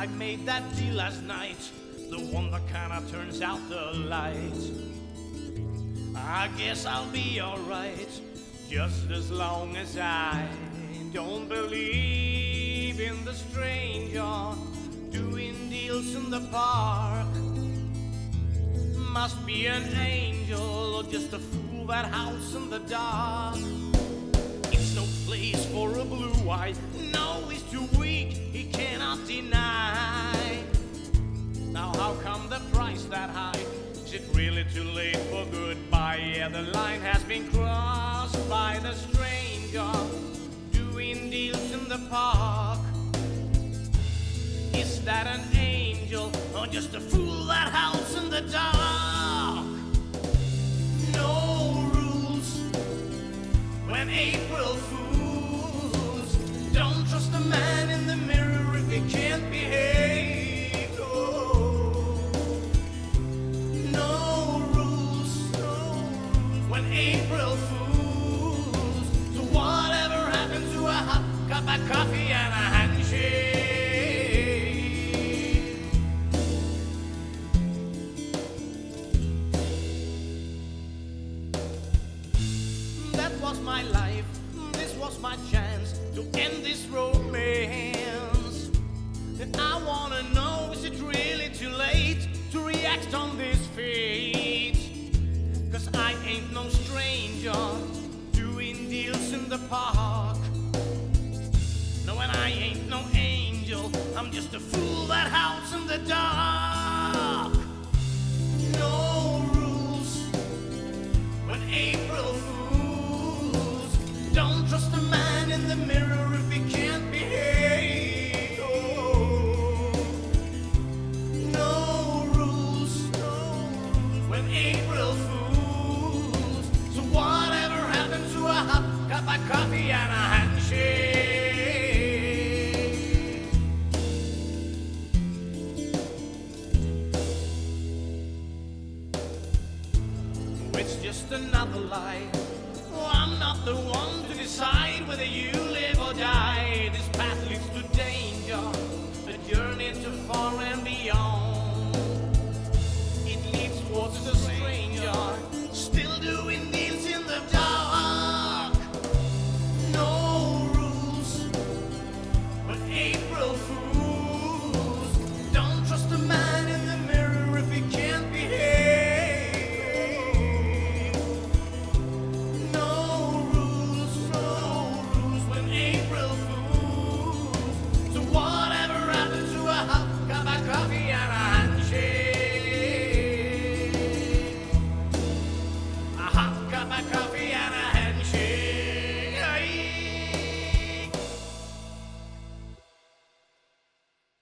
I made that deal last night, the one that kinda turns out the light. I guess I'll be alright, just as long as I don't believe in the stranger doing deals in the park. Must be an angel or just a fool that howls in the dark. It's no place for a blue eye. No, he's too weak, he cannot deny. Now how come the price that high? Is it really too late for goodbye? Yeah, the line has been crossed by the stranger doing deals in the park. Is that an angel or just a fool that howls in the dark? No rules when April Fools. Don't trust a man in the mirror if he can't behave. Oh. No rules when April Fools. So whatever happened to a hot cup of coffee and a handshake? That was my life, this was my chance to end this romance. And I wanna know, is it really too late to react on this fate? 'Cause I ain't no stranger doing deals in the park. No, and I ain't no angel, I'm just a fool that howls in the dark. No rules when April Fools. Don't trust a man in the mirror if he can't behave. Oh. No rules when April Fools. So whatever happened to a hot cup of coffee and a handshake? It's just another lie. Oh, I'm not the one to decide whether you live or die. This